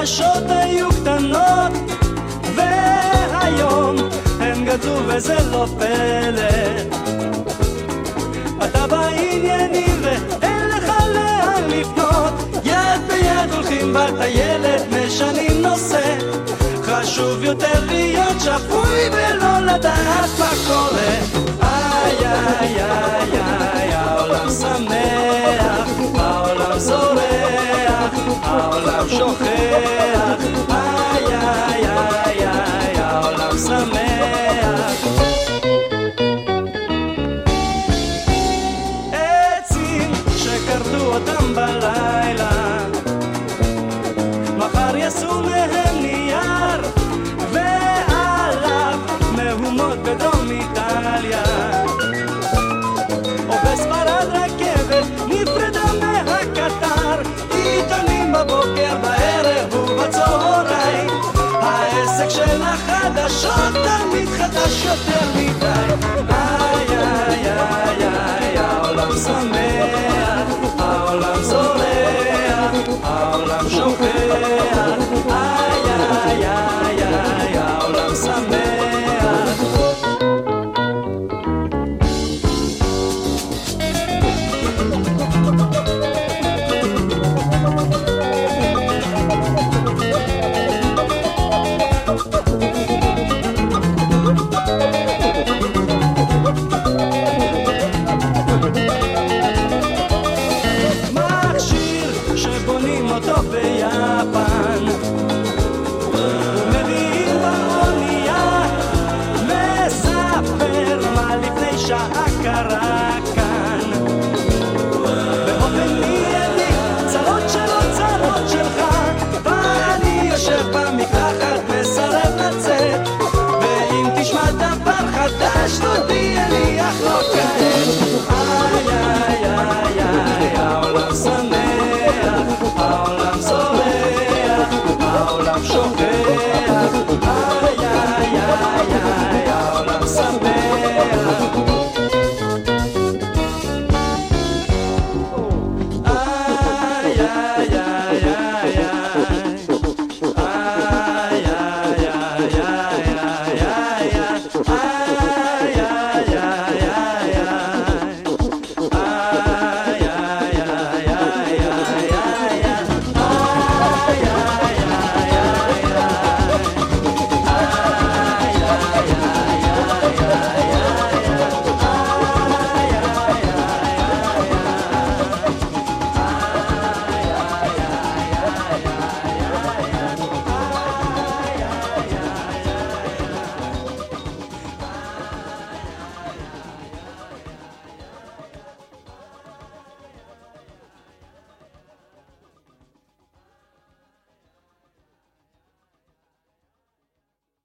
החדשות היו קטנות והיום הם גדלו וזה לא פלא. אתה בעניינים ואין לך לאן לפנות, יד ביד הולכים בטיילת משנים נושא. חשוב יותר להיות שפוי ולא לדעת מה קורה. איי איי איי איי, העולם שמח, העולם זורח, העולם שוכח. איי איי איי איי, העולם שמח. עצים שכרתו אותם בלילה, מחר יעשו מהם נייר ועליו מהומות בדרום איטליה. או בספרד רכבת נפרדה מהקטר, עיתונים בבוקר בערב ובצהריים. העסק של החדשות תמיד חדש יותר מדי. איי איי איי איי, העולם שמח, העולם זורח, העולם שוכח. איי איי איי איי, העולם שמח. מכשיר שבונים אותו ביפן ומביאים באונייה, מספר מה לפני שעה קרה כאן. באופן מיידי צרות שלו צרות שלך, ואני יושב במקלחת מסרב לצאת, ואם תשמע דבר חדש תודיע לי אך לא כעת. איי איי איי איי, העולם שמח, העולם זורח, העולם שוכח.